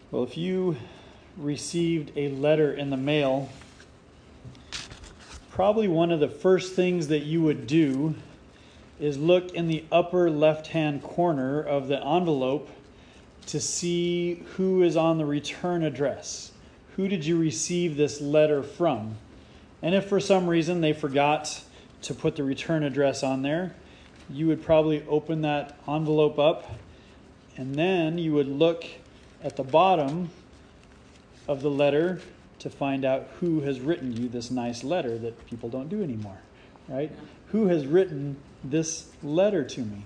Well, if you received a letter in the mail, probably one of the first things that you would do is look in the upper left-hand corner of the envelope to see who is on the return address. Who did you receive this letter from? And if for some reason they forgot to put the return address on there, you would probably open that envelope up, and then you would look at the bottom of the letter to find out who has written you this nice letter that people don't do anymore, right? Who has written this letter to me?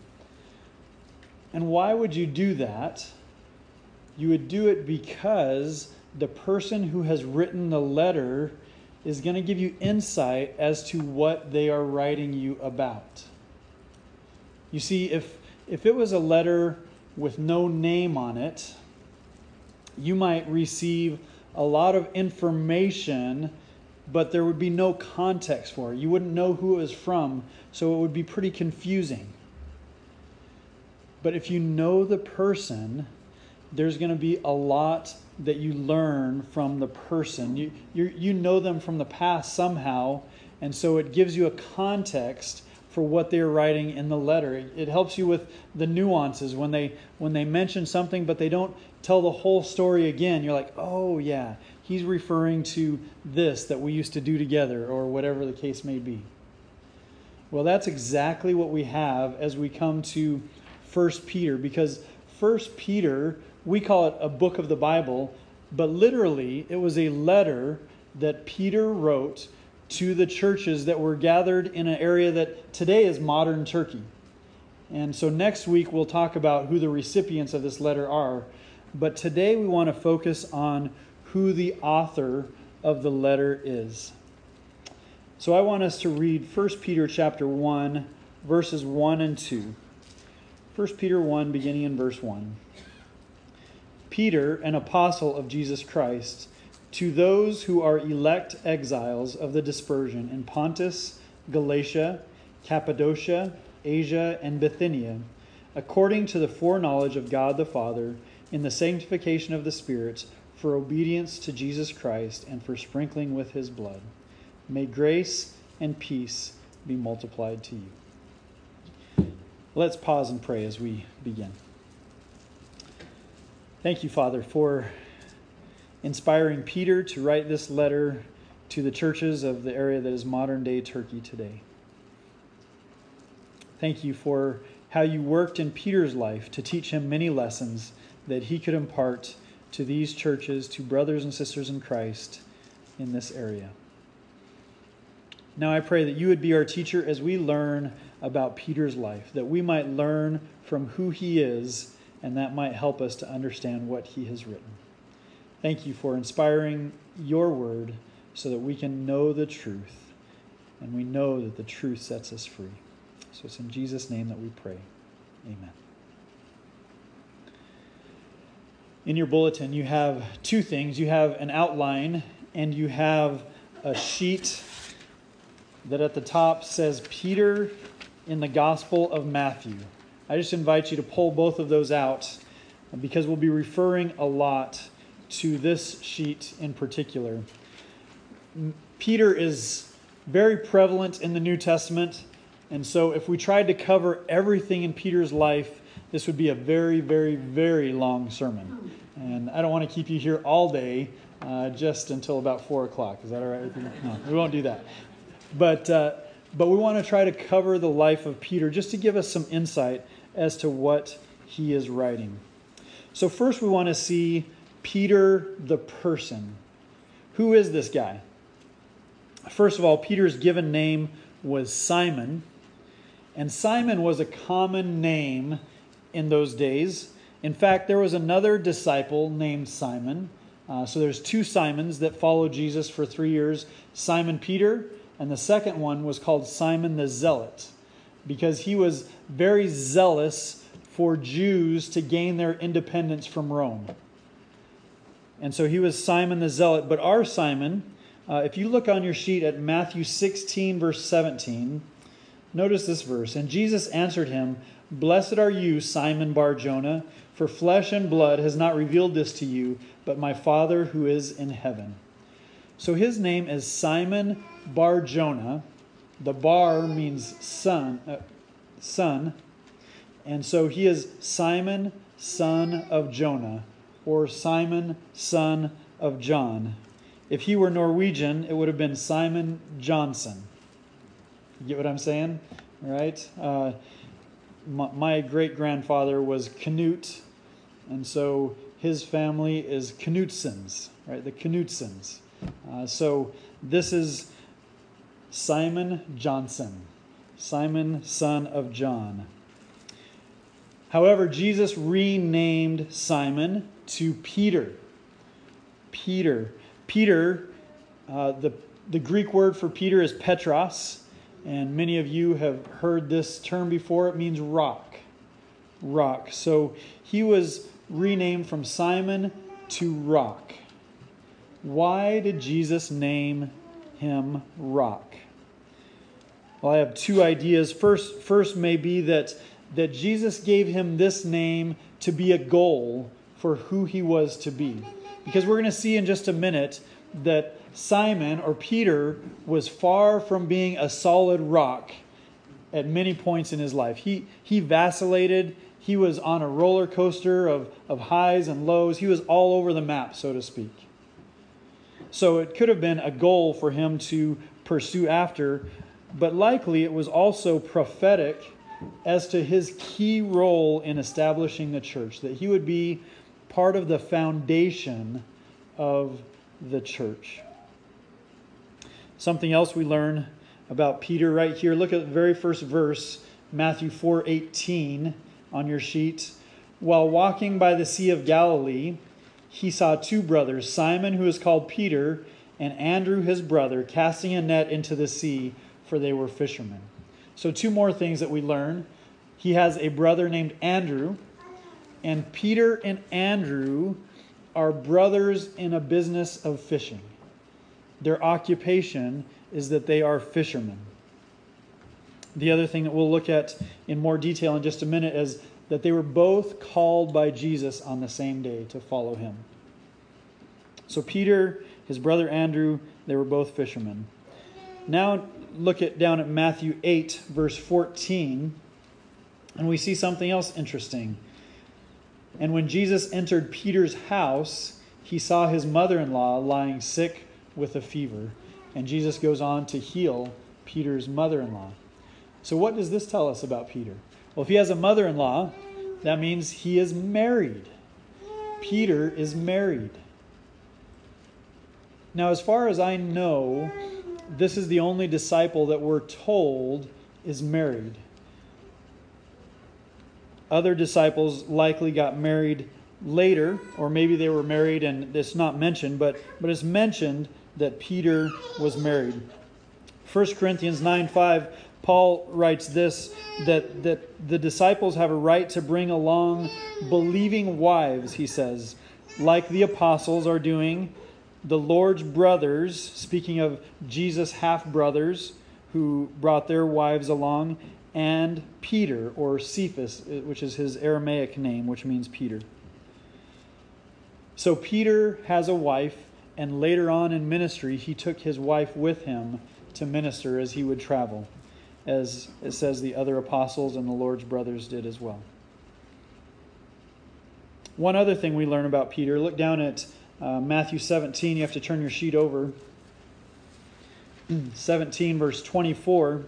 And why would you do that? You would do it because the person who has written the letter is going to give you insight as to what they are writing you about. You see, if it was a letter with no name on it, you might receive a lot of information, but there would be no context for it. You wouldn't know who it was from, so it would be pretty confusing. But if you know the person, there's going to be a lot that you learn from the person. You know them from the past somehow, and so it gives you a context for what they're writing in the letter. It helps you with the nuances when they mention something, but they don't tell the whole story again. You're like, oh yeah, he's referring to this that we used to do together, or whatever the case may be. Well, that's exactly what we have as we come to 1 Peter, because 1 Peter, we call it a book of the Bible, but literally it was a letter that Peter wrote to the churches that were gathered in an area that today is modern Turkey. And so next week we'll talk about who the recipients of this letter are. But today we want to focus on who the author of the letter is. So I want us to read 1 Peter chapter 1, verses 1 and 2. 1 Peter 1, beginning in verse 1. Peter, an apostle of Jesus Christ, to those who are elect exiles of the dispersion in Pontus, Galatia, Cappadocia, Asia, and Bithynia, according to the foreknowledge of God the Father, in the sanctification of the Spirit, for obedience to Jesus Christ, and for sprinkling with his blood. May grace and peace be multiplied to you. Let's pause and pray as we begin. Thank you, Father, for inspiring Peter to write this letter to the churches of the area that is modern-day Turkey today. Thank you for how you worked in Peter's life to teach him many lessons that he could impart to these churches, to brothers and sisters in Christ in this area. Now I pray that you would be our teacher as we learn about Peter's life, that we might learn from who he is, and that might help us to understand what he has written. Thank you for inspiring your word so that we can know the truth, and we know that the truth sets us free. So it's in Jesus' name that we pray. Amen. In your bulletin, you have two things. You have an outline, and you have a sheet that at the top says Peter in the Gospel of Matthew. I just invite you to pull both of those out because we'll be referring a lot to this sheet in particular. Peter is very prevalent in the New Testament, and so if we tried to cover everything in Peter's life, this would be a very, very, very long sermon. And I don't want to keep you here all day, just until about 4 o'clock. Is that all right with you? No, we won't do that. But we want to try to cover the life of Peter just to give us some insight as to what he is writing. So first we want to see Peter the person. Who is this guy? First of all, Peter's given name was Simon. And Simon was a common name in those days. In fact, there was another disciple named Simon. So there's two Simons that followed Jesus for 3 years. Simon Peter, and the second one was called Simon the Zealot, because he was very zealous for Jews to gain their independence from Rome. And so he was Simon the Zealot. But our Simon, if you look on your sheet at Matthew 16, verse 17, notice this verse. And Jesus answered him, "Blessed are you, Simon Bar-Jonah, For flesh and blood has not revealed this to you, but my Father who is in heaven. So his name is Simon Bar-Jonah. The Bar means son. And so he is Simon, son of Jonah, or Simon, son of John. If he were Norwegian, it would have been Simon Johnson. You get what I'm saying? Right? My great-grandfather was Knut, and so his family is Knutsons, right? The Knutsons. So this is Simon Johnson, Simon, son of John. However, Jesus renamed Simon to Peter. Peter, the Greek word for Peter is Petros, and many of you have heard this term before. It means rock. Rock. So he was renamed from Simon to Rock. Why did Jesus name him Rock? Well, I have two ideas. First may be that Jesus gave him this name to be a goal for who he was to be. Because we're going to see in just a minute that Simon, or Peter, was far from being a solid rock at many points in his life. He vacillated. He was on a roller coaster of highs and lows. He was all over the map, so to speak. So it could have been a goal for him to pursue after, but likely it was also prophetic as to his key role in establishing the church, that he would be part of the foundation of the church. Something else we learn about Peter right here. Look at the very first verse, Matthew 4:18 on your sheet. While walking by the Sea of Galilee, he saw two brothers, Simon, who is called Peter, and Andrew, his brother, casting a net into the sea, for they were fishermen. So two more things that we learn. He has a brother named Andrew, and Peter and Andrew are brothers in a business of fishing. Their occupation is that they are fishermen. The other thing that we'll look at in more detail in just a minute is that they were both called by Jesus on the same day to follow him. So Peter, his brother Andrew, they were both fishermen. Now look down at Matthew 8, verse 14, and we see something else interesting. And when Jesus entered Peter's house, he saw his mother-in-law lying sick with a fever. And Jesus goes on to heal Peter's mother-in-law. So what does this tell us about Peter? Well, if he has a mother-in-law, that means he is married. Peter is married. Now, as far as I know, this is the only disciple that we're told is married. Other disciples likely got married later, or maybe they were married and it's not mentioned, but it's mentioned that Peter was married. 1 Corinthians 9:5, Paul writes this, that the disciples have a right to bring along believing wives, he says, like the apostles are doing, the Lord's brothers, speaking of Jesus' half-brothers who brought their wives along, and Peter, or Cephas, which is his Aramaic name, which means Peter. So Peter has a wife, and later on in ministry, he took his wife with him to minister as he would travel, as it says the other apostles and the Lord's brothers did as well. One other thing we learn about Peter, look down at Matthew 17. You have to turn your sheet over. 17, verse 24.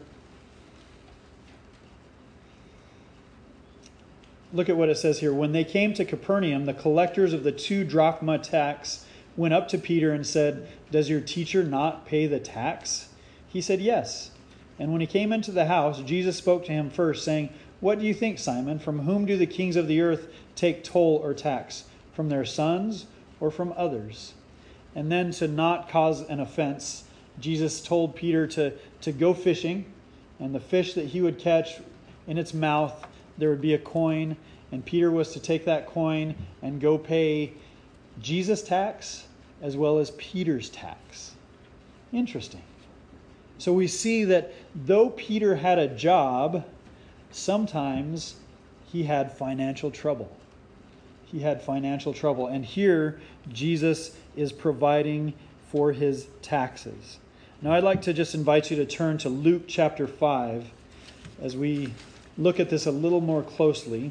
Look at what it says here. When they came to Capernaum, the collectors of the 2 drachma tax went up to Peter and said, "Does your teacher not pay the tax?" He said, "Yes." And when he came into the house, Jesus spoke to him first, saying, "What do you think, Simon? From whom do the kings of the earth take toll or tax? From their sons or from others?" And then, to not cause an offense, Jesus told Peter to go fishing, and the fish that he would catch, in its mouth there would be a coin, and Peter was to take that coin and go pay Jesus' tax as well as Peter's tax. Interesting. So we see that though Peter had a job, sometimes he had financial trouble. He had financial trouble. And here, Jesus is providing for his taxes. Now, I'd like to just invite you to turn to Luke chapter 5 as we look at this a little more closely.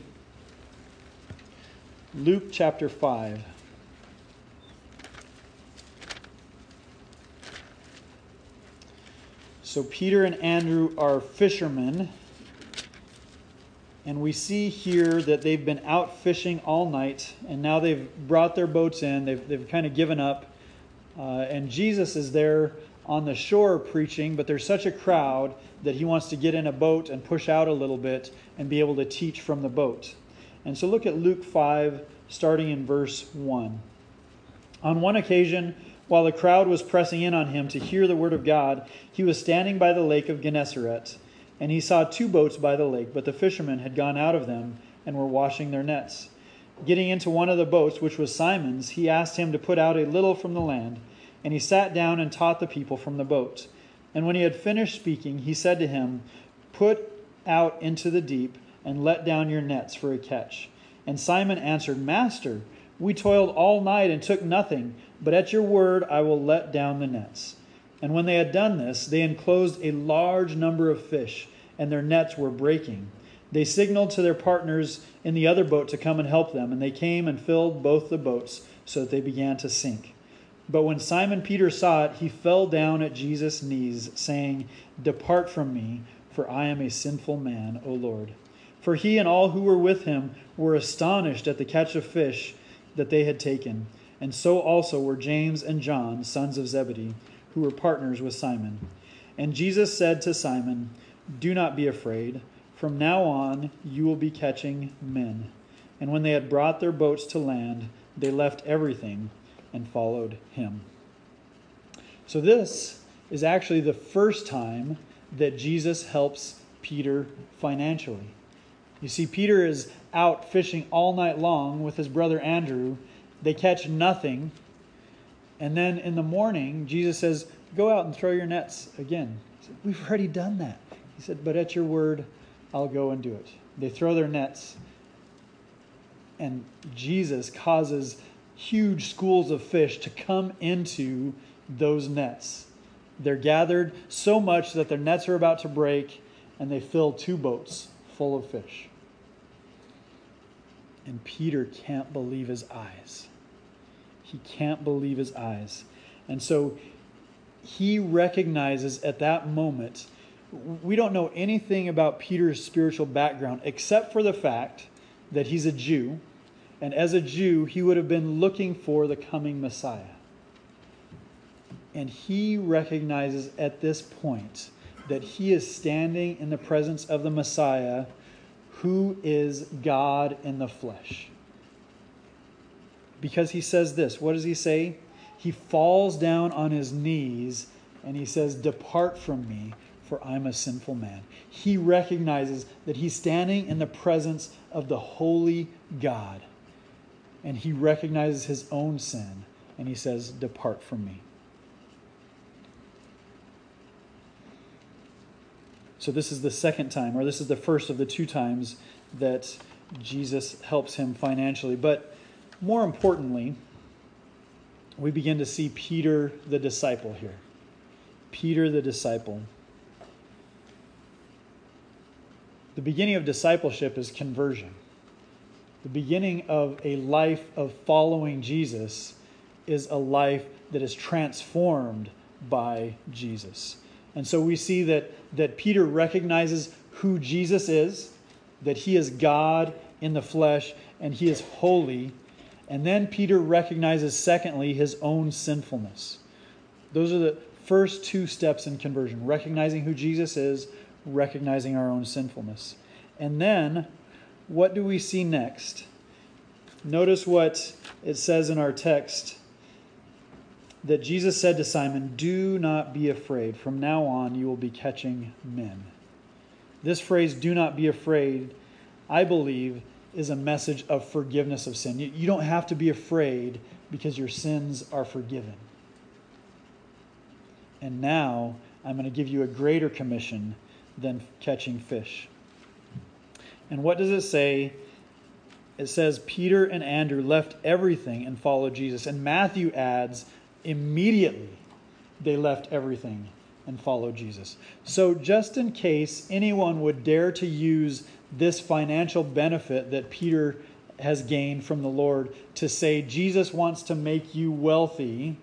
Luke chapter 5. So Peter and Andrew are fishermen, and we see here that they've been out fishing all night, and now they've brought their boats in. They've kind of given up, and Jesus is there on the shore preaching, but there's such a crowd that he wants to get in a boat and push out a little bit and be able to teach from the boat. And so look at Luke 5, starting in verse 1. On one occasion, while the crowd was pressing in on him to hear the word of God, he was standing by the lake of Gennesaret, and he saw two boats by the lake, but the fishermen had gone out of them and were washing their nets. Getting into one of the boats, which was Simon's, he asked him to put out a little from the land, and he sat down and taught the people from the boat. And when he had finished speaking, he said to him, "Put out into the deep and let down your nets for a catch." And Simon answered, "Master, we toiled all night and took nothing, but at your word I will let down the nets." And when they had done this, they enclosed a large number of fish, and their nets were breaking. They signaled to their partners in the other boat to come and help them, and they came and filled both the boats, so that they began to sink. But when Simon Peter saw it, he fell down at Jesus' knees, saying, "Depart from me, for I am a sinful man, O Lord." For he and all who were with him were astonished at the catch of fish that they had taken. And so also were James and John, sons of Zebedee, who were partners with Simon. And Jesus said to Simon, "Do not be afraid. From now on you will be catching men." And when they had brought their boats to land, they left everything and followed him. So this is actually the first time that Jesus helps Peter financially. You see, Peter is out fishing all night long with his brother Andrew. They catch nothing. And then in the morning, Jesus says, "Go out and throw your nets again." He said, "We've already done that." He said, "But at your word, I'll go and do it." They throw their nets, and Jesus causes huge schools of fish to come into those nets. They're gathered so much that their nets are about to break, and they fill two boats full of fish. And Peter can't believe his eyes. He can't believe his eyes. And so he recognizes at that moment, we don't know anything about Peter's spiritual background except for the fact that he's a Jew. And as a Jew, he would have been looking for the coming Messiah. And he recognizes at this point that he is standing in the presence of the Messiah, who is God in the flesh. Because he says this, what does he say? He falls down on his knees and he says, "Depart from me, for I'm a sinful man." He recognizes that he's standing in the presence of the holy God. And he recognizes his own sin. And he says, "Depart from me." So this is the second time, or this is the first of the two times that Jesus helps him financially. But more importantly, we begin to see Peter the disciple here. Peter the disciple. The beginning of discipleship is conversion. The beginning of a life of following Jesus is a life that is transformed by Jesus. And so we see that Peter recognizes who Jesus is, that he is God in the flesh, and he is holy. And then Peter recognizes, secondly, his own sinfulness. Those are the first two steps in conversion: recognizing who Jesus is, recognizing our own sinfulness. And then, what do we see next? Notice what it says in our text, that Jesus said to Simon, "Do not be afraid. From now on you will be catching men." This phrase, "do not be afraid," I believe, is a message of forgiveness of sin. You don't have to be afraid because your sins are forgiven. And now I'm going to give you a greater commission than catching fish. And what does it say it says Peter and Andrew left everything and followed Jesus. And Matthew adds, immediately they left everything and followed Jesus. So just in case anyone would dare to use this financial benefit that Peter has gained from the Lord to say Jesus wants to make you wealthy,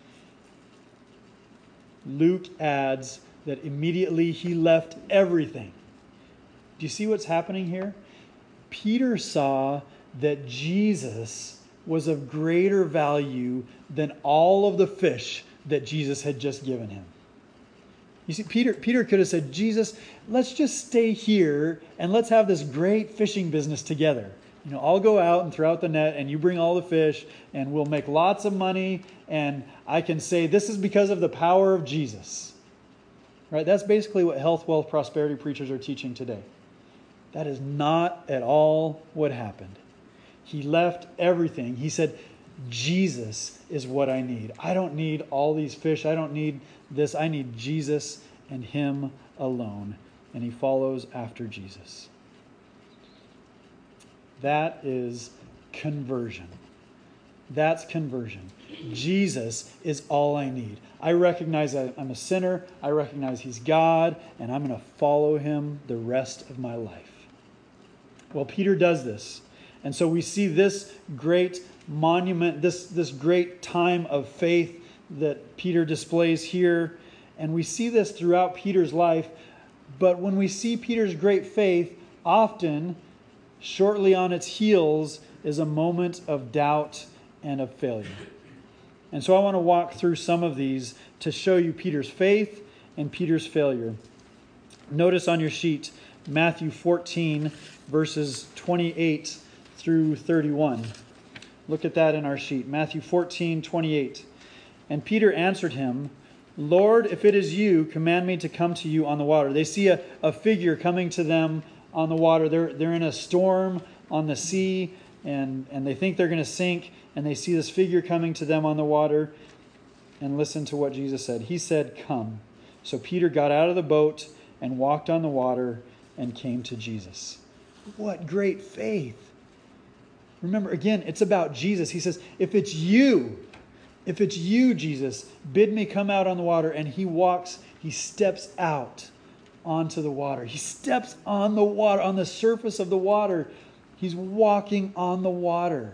Luke adds that immediately he left everything. Do you see what's happening here? Peter saw that Jesus was of greater value than all of the fish that Jesus had just given him. You see, Peter could have said, Jesus, let's just stay here and let's have this great fishing business together. I'll go out and throw out the net and you bring all the fish and we'll make lots of money and I can say this is because of the power of Jesus. Right? That's basically what health, wealth, prosperity preachers are teaching today. That is not at all what happened. He left everything. He said, Jesus is what I need. I don't need all these fish. I don't need this. I need Jesus and Him alone. And he follows after Jesus. That is conversion. That's conversion. Jesus is all I need. I recognize that I'm a sinner. I recognize He's God, and I'm going to follow Him the rest of my life. Well, Peter does this. And so we see this great monument, this great time of faith that Peter displays here. And we see this throughout Peter's life. But when we see Peter's great faith, often, shortly on its heels, is a moment of doubt and of failure. And so I want to walk through some of these to show you Peter's faith and Peter's failure. Notice on your sheet, Matthew 14, verses 28 through 31. Look at that in our sheet. Matthew 14, 28. And Peter answered him, Lord, if it is you, command me to come to you on the water. They see a figure coming to them on the water. They're in a storm on the sea, and they think they're going to sink, and they see this figure coming to them on the water. And listen to what Jesus said. He said, come. So Peter got out of the boat and walked on the water and came to Jesus. What great faith. Remember, again, it's about Jesus. He says, if it's you, Jesus, bid me come out on the water. And he steps out onto the water. He steps on the water, on the surface of the water. He's walking on the water.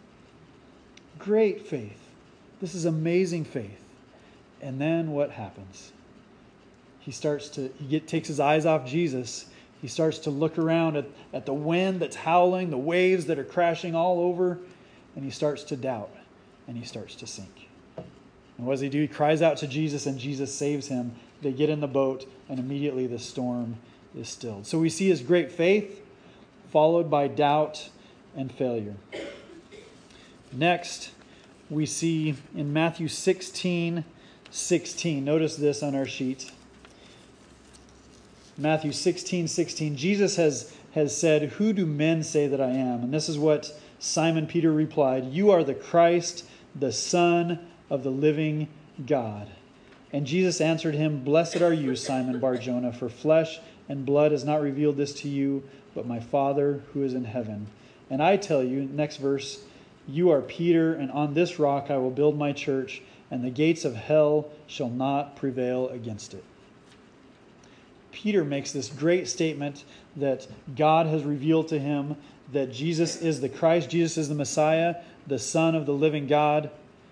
Great faith. This is amazing faith. And then what happens? He takes his eyes off Jesus. He starts to look around at the wind that's howling, the waves that are crashing all over, and he starts to doubt, and he starts to sink. And what does he do? He cries out to Jesus, and Jesus saves him. They get in the boat, and immediately the storm is stilled. So we see his great faith, followed by doubt and failure. Next, we see in Matthew 16:16. Notice this on our sheet. Matthew 16:16. Jesus has said, who do men say that I am? And this is what Simon Peter replied, you are the Christ, the Son of the living God. And Jesus answered him, blessed are you, Simon Bar-Jonah, for flesh and blood has not revealed this to you, but my Father who is in heaven. And I tell you, next verse, you are Peter, and on this rock I will build my church, and the gates of hell shall not prevail against it. Peter makes this great statement that God has revealed to him that Jesus is the Christ, Jesus is the Messiah, the Son of the living God.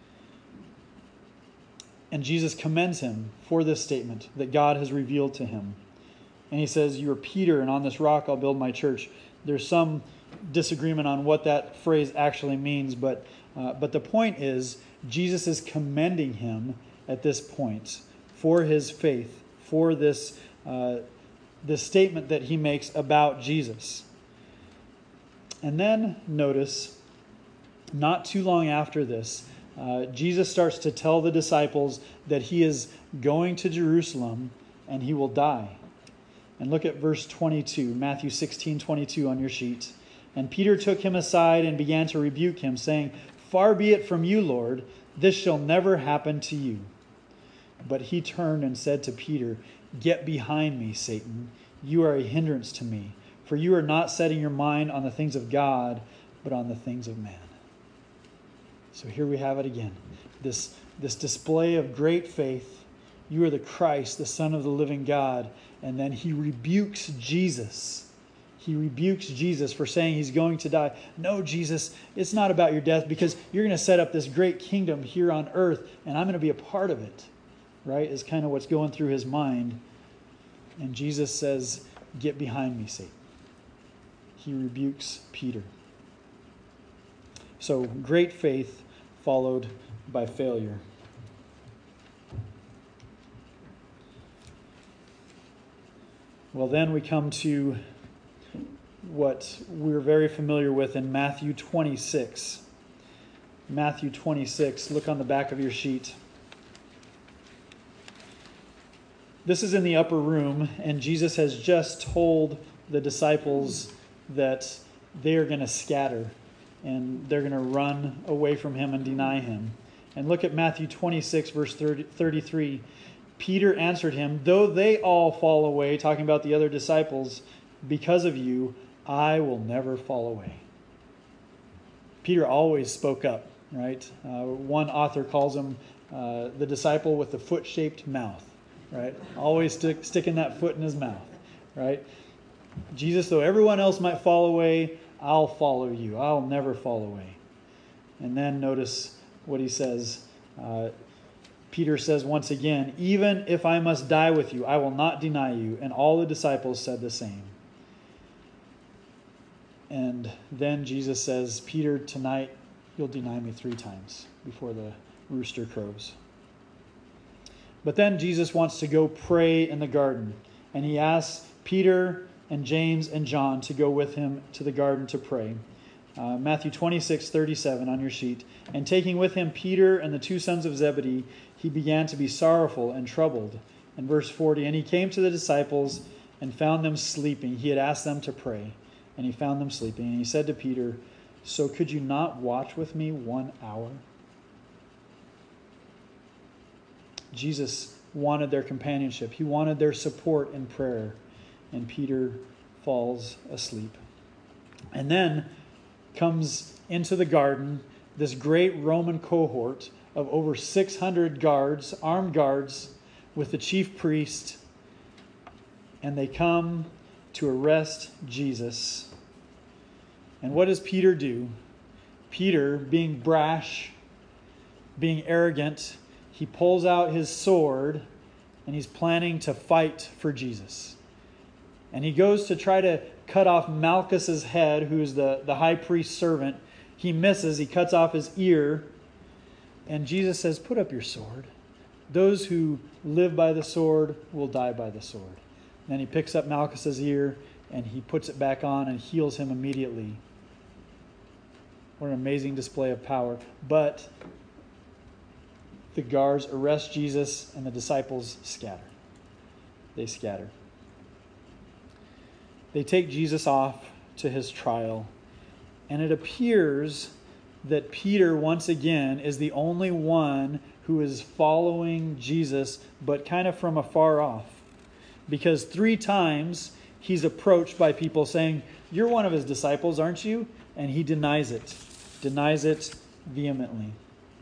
And Jesus commends him for this statement that God has revealed to him. And he says, you are Peter, and on this rock I'll build my church. There's some disagreement on what that phrase actually means, but the point is, Jesus is commending him at this point for his faith, for this statement that he makes about Jesus. And then notice, not too long after this, Jesus starts to tell the disciples that he is going to Jerusalem and he will die. And look at verse 22, Matthew 16:22 on your sheet. And Peter took him aside and began to rebuke him, saying, far be it from you, Lord, this shall never happen to you. But he turned and said to Peter, get behind me, Satan. You are a hindrance to me, for you are not setting your mind on the things of God, but on the things of man. So here we have it again. This display of great faith. You are the Christ, the Son of the living God. And then he rebukes Jesus. He rebukes Jesus for saying he's going to die. No, Jesus, it's not about your death, because you're going to set up this great kingdom here on earth, and I'm going to be a part of it. Right? Is kind of what's going through his mind. And Jesus says, get behind me, Satan. He rebukes Peter. So great faith followed by failure. Well, then we come to what we're very familiar with in Matthew 26. Matthew 26, look on the back of your sheet. This is in the upper room, and Jesus has just told the disciples that they are going to scatter, and they're going to run away from him and deny him. And look at Matthew 26, verse 33. Peter answered him, though they all fall away, talking about the other disciples, because of you, I will never fall away. Peter always spoke up, right? One author calls him the disciple with the foot-shaped mouth, right? Always sticking that foot in his mouth, right? Jesus, though everyone else might fall away, I'll follow you. I'll never fall away. And then notice what he says. Peter says once again, even if I must die with you, I will not deny you. And all the disciples said the same. And then Jesus says, Peter, tonight you'll deny me 3 times before the rooster crows. But then Jesus wants to go pray in the garden. And he asks Peter and James and John to go with him to the garden to pray. Matthew 26:37 on your sheet. And taking with him Peter and the 2 sons of Zebedee, he began to be sorrowful and troubled. And verse 40, and he came to the disciples and found them sleeping. He had asked them to pray, and he found them sleeping. And he said to Peter, so could you not watch with me 1 hour? Jesus wanted their companionship. He wanted their support in prayer. And Peter falls asleep. And then comes into the garden this great Roman cohort of over 600 guards, armed guards, with the chief priest. And they come to arrest Jesus. And what does Peter do? Peter, being brash, being arrogant, he pulls out his sword and he's planning to fight for Jesus. And he goes to try to cut off Malchus's head, who's the high priest's servant. He misses. He cuts off his ear. And Jesus says, put up your sword. Those who live by the sword will die by the sword. And then he picks up Malchus's ear and he puts it back on and heals him immediately. What an amazing display of power. But the guards arrest Jesus and the disciples scatter. They scatter. They take Jesus off to his trial. And it appears that Peter, once again, is the only one who is following Jesus, but kind of from afar off. Because 3 times he's approached by people saying, you're one of his disciples, aren't you? And he denies it vehemently.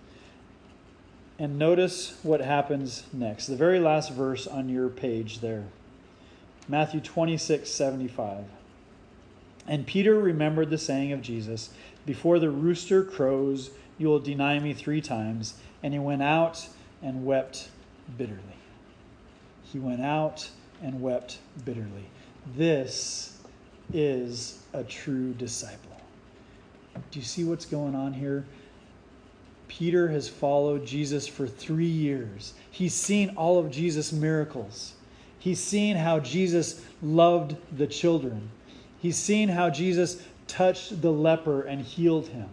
And notice what happens next. The very last verse on your page there. Matthew 26:75. And Peter remembered the saying of Jesus, before the rooster crows, you will deny me 3 times. And he went out and wept bitterly. He went out and wept bitterly. This is a true disciple. Do you see what's going on here? Peter has followed Jesus for 3 years. He's seen all of Jesus' miracles. He's seen how Jesus loved the children. He's seen how Jesus touched the leper and healed him.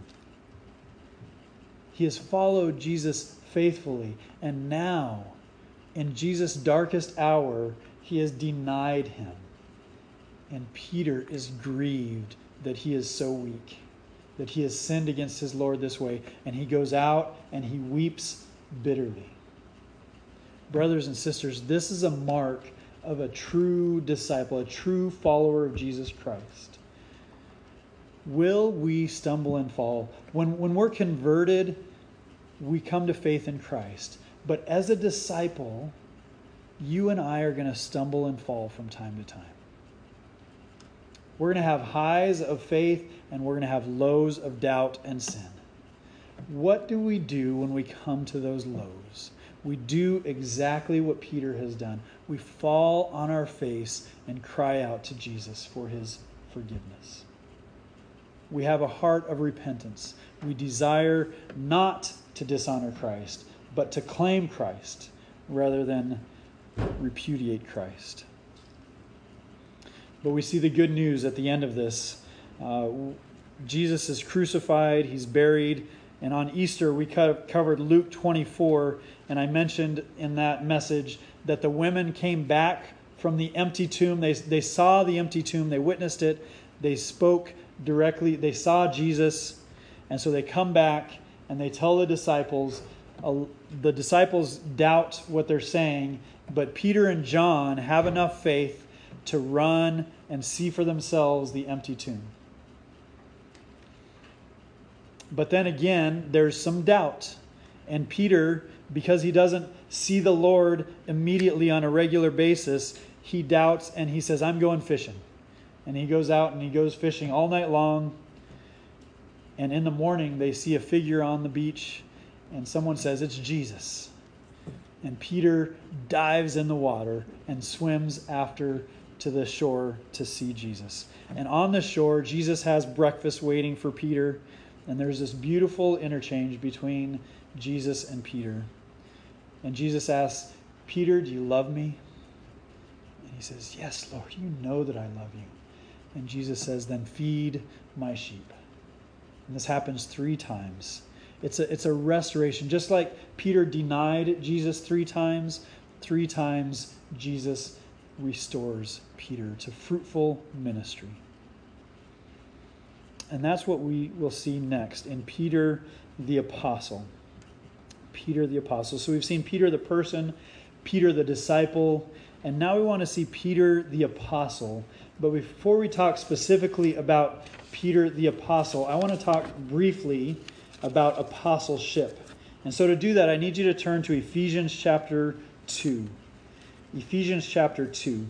He has followed Jesus faithfully. And now, in Jesus' darkest hour, he has denied him. And Peter is grieved that he is so weak, that he has sinned against his Lord this way. And he goes out and he weeps bitterly. Brothers and sisters, this is a mark of a true disciple, a true follower of Jesus Christ. Will we stumble and fall? When we're converted, we come to faith in Christ. But as a disciple, you and I are going to stumble and fall from time to time. We're going to have highs of faith and we're going to have lows of doubt and sin. What do we do when we come to those lows? We do exactly what Peter has done. We fall on our face and cry out to Jesus for his forgiveness. We have a heart of repentance. We desire not to dishonor Christ, but to claim Christ rather than repudiate Christ. But we see the good news at the end of this. Jesus is crucified, he's buried, and on Easter we covered Luke 24, and I mentioned in that message that the women came back from the empty tomb. They saw the empty tomb, they witnessed it, they spoke directly, they saw Jesus, and so they come back and they tell the disciples. The disciples doubt what they're saying, but Peter and John have enough faith to run and see for themselves the empty tomb. But then again, there's some doubt. And Peter, because he doesn't see the Lord immediately on a regular basis, he doubts and he says, I'm going fishing. And he goes out and he goes fishing all night long. And in the morning, they see a figure on the beach and someone says, it's Jesus. And Peter dives in the water and swims after to the shore to see Jesus. And on the shore, Jesus has breakfast waiting for Peter. And there's this beautiful interchange between Jesus and Peter. And Jesus asks, Peter, do you love me? And he says, yes, Lord, you know that I love you. And Jesus says, then feed my sheep. And this happens 3 times. It's a restoration. Just like Peter denied Jesus 3 times, 3 times Jesus restores Peter to fruitful ministry. And that's what we will see next in Peter the Apostle. Peter the Apostle. So we've seen Peter the person, Peter the disciple, and now we want to see Peter the Apostle. But before we talk specifically about Peter the Apostle, I want to talk briefly about apostleship. And so to do that, I need you to turn to Ephesians chapter 2. Ephesians chapter 2.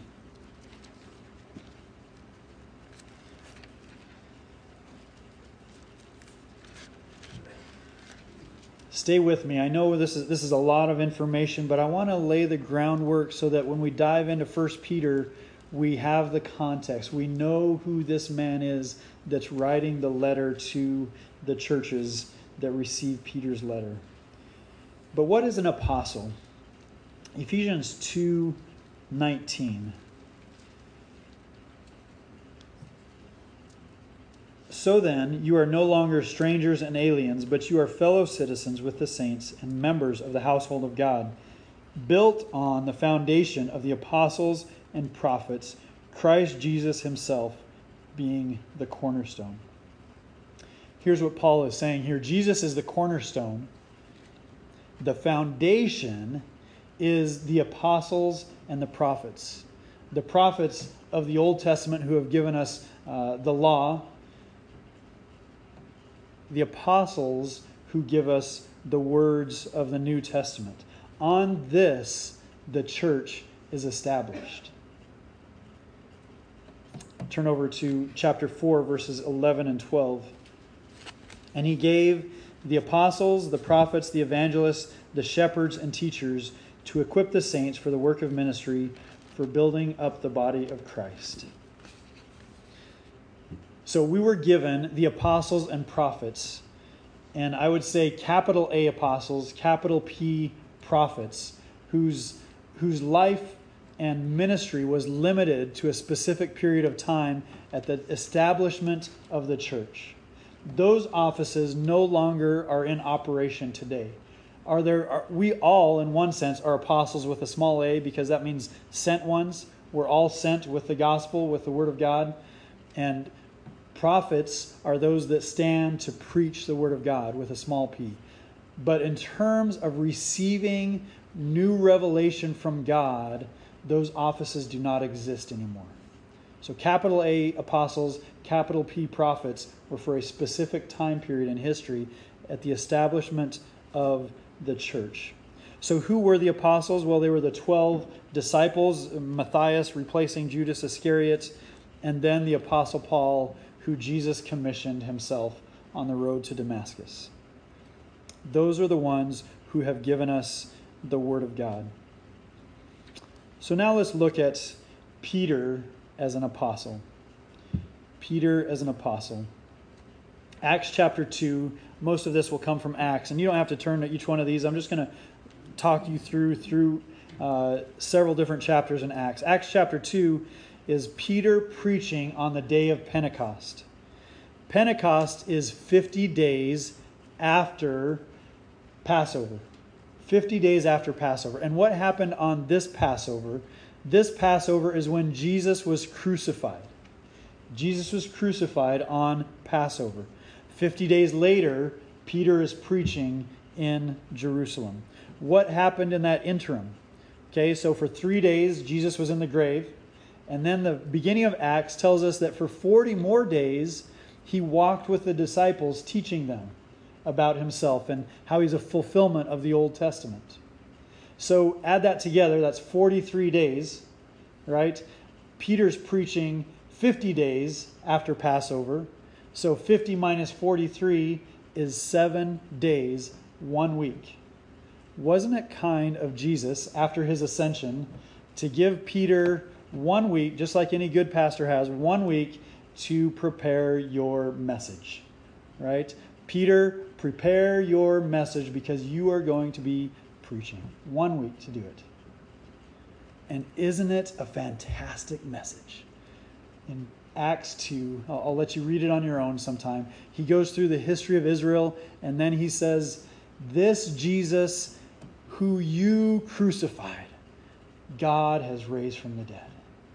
Stay with me. I know this is a lot of information, but I want to lay the groundwork so that when we dive into 1 Peter, we have the context. We know who this man is that's writing the letter to the churches that receive Peter's letter. But what is an apostle? Ephesians 2:19. So then, you are no longer strangers and aliens, but you are fellow citizens with the saints and members of the household of God, built on the foundation of the apostles and prophets, Christ Jesus himself being the cornerstone. Here's what Paul is saying here. Jesus is the cornerstone. The foundation is the apostles and the prophets. The prophets of the Old Testament who have given us the law. The apostles who give us the words of the New Testament. On this, the church is established. Turn over to chapter 4, verses 11 and 12. And he gave the apostles, the prophets, the evangelists, the shepherds, and teachers to equip the saints for the work of ministry, for building up the body of Christ. So we were given the apostles and prophets, and I would say capital A apostles, capital P prophets, whose life and ministry was limited to a specific period of time at the establishment of the church. Those offices no longer are in operation today. We all, in one sense, are apostles with a small a, because that means sent ones. We're all sent with the gospel, with the word of God. And prophets are those that stand to preach the word of God with a small p. But in terms of receiving new revelation from God, those offices do not exist anymore. So capital A apostles, capital P prophets were for a specific time period in history at the establishment of the church. So who were the apostles? Well, they were the 12 disciples, Matthias replacing Judas Iscariot, and then the apostle Paul, who Jesus commissioned himself on the road to Damascus. Those are the ones who have given us the Word of God. So now let's look at Peter as an apostle. Peter as an apostle. Acts chapter 2. Most of this will come from Acts. And you don't have to turn to each one of these. I'm just going to talk you through several different chapters in Acts. Acts chapter 2 is Peter preaching on the day of Pentecost. Pentecost is 50 days after Passover. 50 days after Passover. And what happened on this Passover? This Passover is when Jesus was crucified. Jesus was crucified on Passover. 50 days later, Peter is preaching in Jerusalem. What happened in that interim? Okay, so for 3 days, Jesus was in the grave. And then the beginning of Acts tells us that for 40 more days, he walked with the disciples, teaching them about himself and how he's a fulfillment of the Old Testament. So add that together, that's 43 days, right? Peter's preaching 50 days after Passover. So 50 minus 43 is 7 days, 1 week. Wasn't it kind of Jesus, after his ascension, to give Peter 1 week, just like any good pastor has, 1 week to prepare your message, right? Peter, prepare your message because you are going to be preaching. 1 week to do it. And isn't it a fantastic message? In Acts 2, I'll let you read it on your own sometime. He goes through the history of Israel, and then he says, this Jesus who you crucified, God has raised from the dead.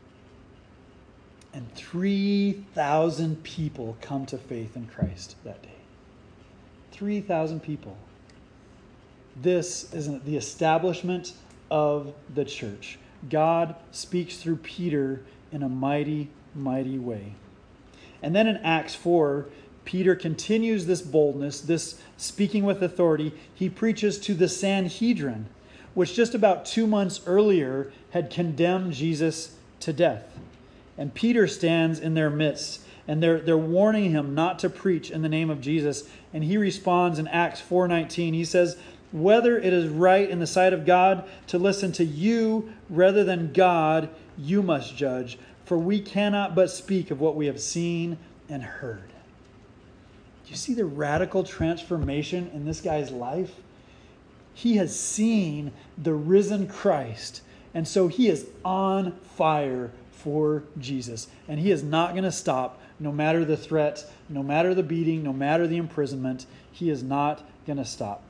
And 3,000 people come to faith in Christ that day. 3,000 people. This is the establishment of the church. God speaks through Peter in a mighty, mighty way. And then in Acts 4, Peter continues this boldness, this speaking with authority. He preaches to the Sanhedrin, which just about 2 months earlier had condemned Jesus to death. And Peter stands in their midst, and they're warning him not to preach in the name of Jesus. And he responds in Acts 4:19. He says, whether it is right in the sight of God to listen to you rather than God, you must judge. For we cannot but speak of what we have seen and heard. Do you see the radical transformation in this guy's life? He has seen the risen Christ, and so he is on fire for Jesus. And he is not going to stop, no matter the threat, no matter the beating, no matter the imprisonment. He is not going to stop.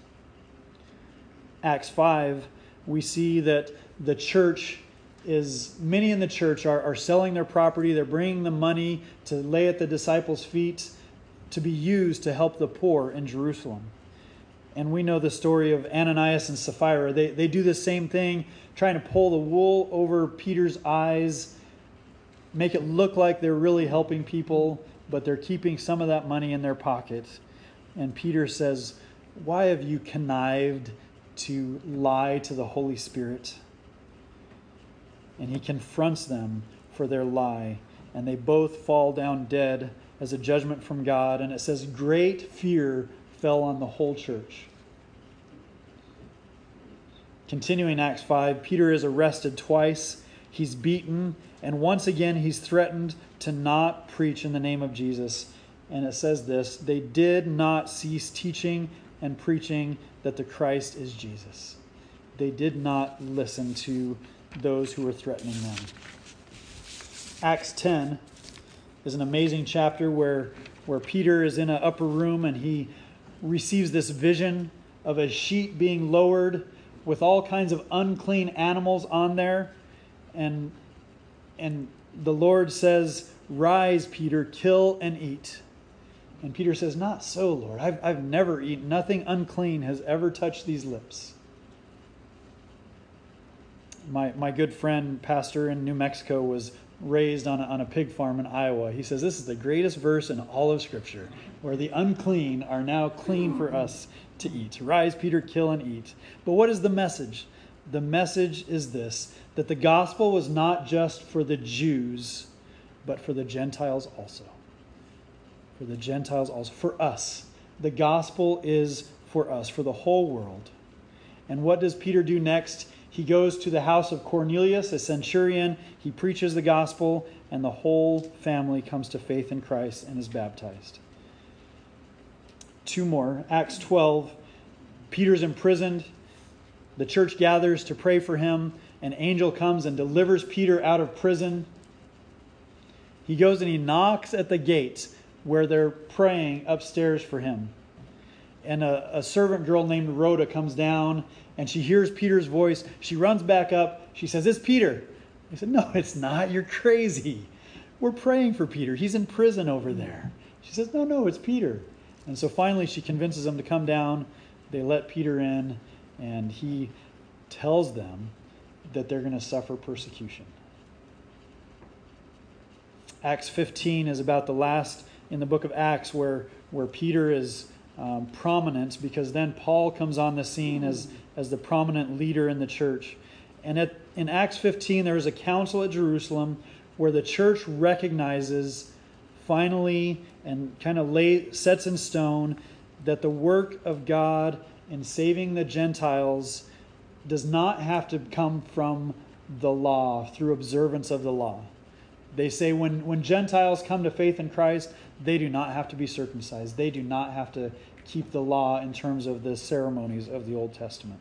Acts 5, we see that the church many in the church are selling their property. They're bringing the money to lay at the disciples' feet to be used to help the poor in Jerusalem. And we know the story of Ananias and Sapphira. They do the same thing, trying to pull the wool over Peter's eyes, make it look like they're really helping people, but they're keeping some of that money in their pocket. And Peter says, why have you connived to lie to the Holy Spirit? And he confronts them for their lie. And they both fall down dead as a judgment from God. And it says, great fear fell on the whole church. Continuing Acts 5, Peter is arrested twice. He's beaten. And once again, he's threatened to not preach in the name of Jesus. And it says this, they did not cease teaching and preaching that the Christ is Jesus. They did not listen to those who were threatening them. Acts 10 is an amazing chapter where Peter is in an upper room and he receives this vision of a sheet being lowered with all kinds of unclean animals on there. And the Lord says, rise, Peter, kill and eat. And Peter says, not so, Lord. I've never eaten. Nothing unclean has ever touched these lips. My good friend, pastor in New Mexico, was raised on a pig farm in Iowa. He says this is the greatest verse in all of Scripture, where the unclean are now clean for us to eat. Rise, Peter, kill and eat. But what is the message? The message is this, that the gospel was not just for the Jews, but for the Gentiles also. For the Gentiles also. For us. The gospel is for us, for the whole world. And what does Peter do next? He goes to the house of Cornelius, a centurion. He preaches the gospel, and the whole family comes to faith in Christ and is baptized. Two more. Acts 12. Peter's imprisoned. The church gathers to pray for him. An angel comes and delivers Peter out of prison. He goes and he knocks at the gate where they're praying upstairs for him. And a servant girl named Rhoda comes down and she hears Peter's voice. She runs back up. She says, "It's Peter." He said, "No, it's not. You're crazy. We're praying for Peter. He's in prison over there." She says, No, it's Peter." And so finally she convinces him to come down. They let Peter in, and he tells them that they're going to suffer persecution. Acts 15 is about the last in the book of Acts where Peter is prominent, because then Paul comes on the scene as the prominent leader in the church. And in Acts 15, there is a council at Jerusalem where the church recognizes finally and kind of sets in stone that the work of God in saving the Gentiles does not have to come from the law, through observance of the law. They say when Gentiles come to faith in Christ, they do not have to be circumcised. They do not have to keep the law in terms of the ceremonies of the Old Testament.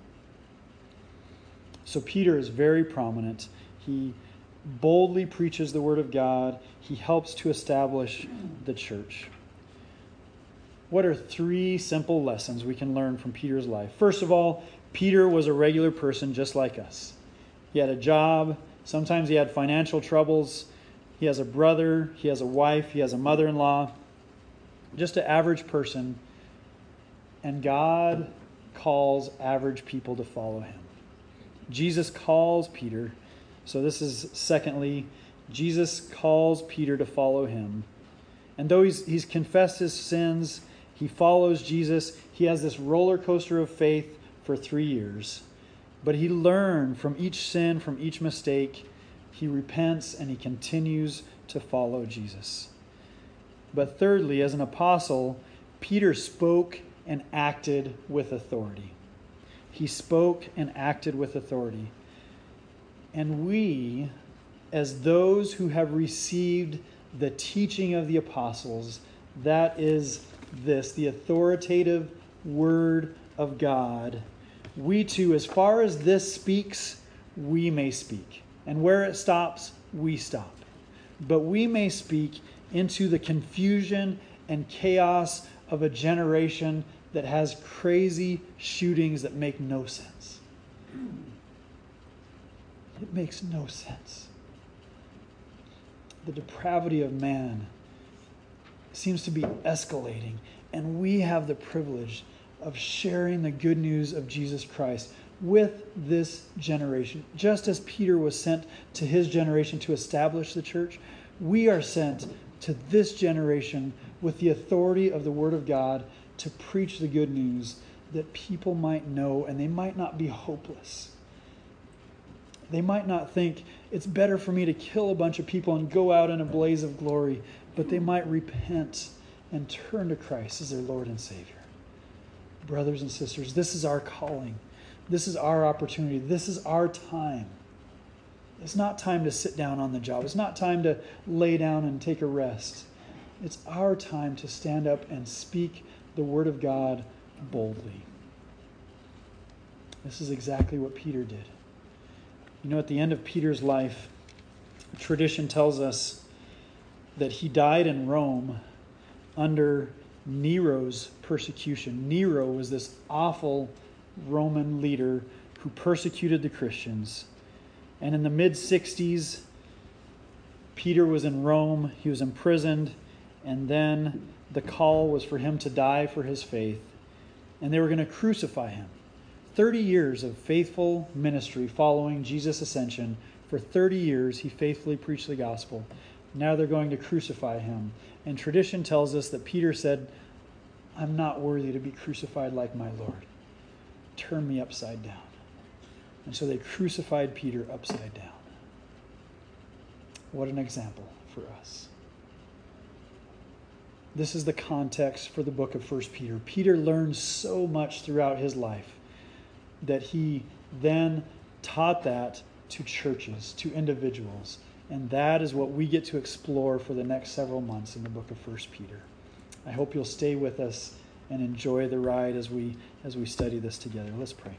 So Peter is very prominent. He boldly preaches the word of God. He helps to establish the church. What are three simple lessons we can learn from Peter's life? First of all, Peter was a regular person just like us. He had a job. Sometimes he had financial troubles. He has a brother. He has a wife. He has a mother-in-law. Just an average person. And God calls average people to follow him. Jesus calls Peter. So this is secondly, Jesus calls Peter to follow him. And though he's confessed his sins, he follows Jesus. He has this roller coaster of faith for 3 years. But he learned from each sin, from each mistake. He repents and he continues to follow Jesus. But thirdly, as an apostle, Peter spoke and acted with authority. He spoke and acted with authority. And we, as those who have received the teaching of the apostles, that is this, the authoritative word of God, we too, as far as this speaks, we may speak. And where it stops, we stop. But we may speak into the confusion and chaos of a generation that has crazy shootings that make no sense. It makes no sense. The depravity of man seems to be escalating, and we have the privilege of sharing the good news of Jesus Christ with this generation. Just as Peter was sent to his generation to establish the church, we are sent to this generation with the authority of the Word of God to preach the good news, that people might know and they might not be hopeless. They might not think it's better for me to kill a bunch of people and go out in a blaze of glory, but they might repent and turn to Christ as their Lord and Savior. Brothers and sisters, this is our calling. This is our opportunity. This is our time. It's not time to sit down on the job. It's not time to lay down and take a rest. It's our time to stand up and speak the word of God boldly. This is exactly what Peter did. You know, at the end of Peter's life, tradition tells us that he died in Rome under Nero's persecution. Nero was this awful Roman leader who persecuted the Christians. And in the mid-60s, Peter was in Rome. He was imprisoned. And then the call was for him to die for his faith. And they were going to crucify him. 30 years of faithful ministry following Jesus' ascension. For 30 years, he faithfully preached the gospel. Now they're going to crucify him. And tradition tells us that Peter said, I'm not worthy to be crucified like my Lord. Turn me upside down. And so they crucified Peter upside down. What an example for us. This is the context for the book of 1 Peter. Peter learned so much throughout his life that he then taught that to churches, to individuals. And that is what we get to explore for the next several months in the book of 1 Peter. I hope you'll stay with us and enjoy the ride as we study this together. Let's pray.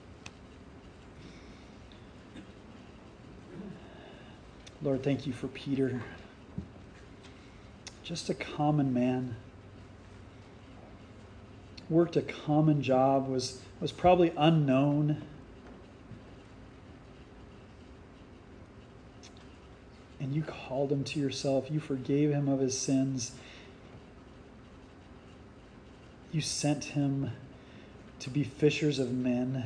Lord, thank you for Peter. Just a common man. Worked a common job, was probably unknown. And you called him to yourself. You forgave him of his sins. You sent him to be fishers of men.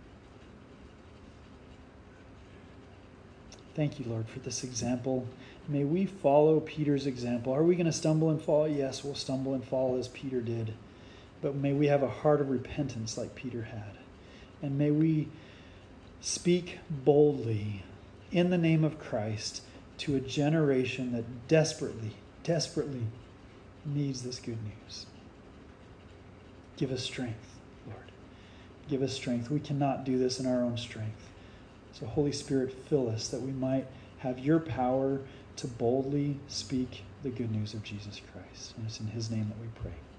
Thank you, Lord, for this example. May we follow Peter's example. Are we going to stumble and fall? Yes, we'll stumble and fall as Peter did. But may we have a heart of repentance like Peter had. And may we speak boldly in the name of Christ to a generation that desperately, desperately needs this good news. Give us strength, Lord. Give us strength. We cannot do this in our own strength. So Holy Spirit, fill us that we might have your power to boldly speak the good news of Jesus Christ. And it's in his name that we pray.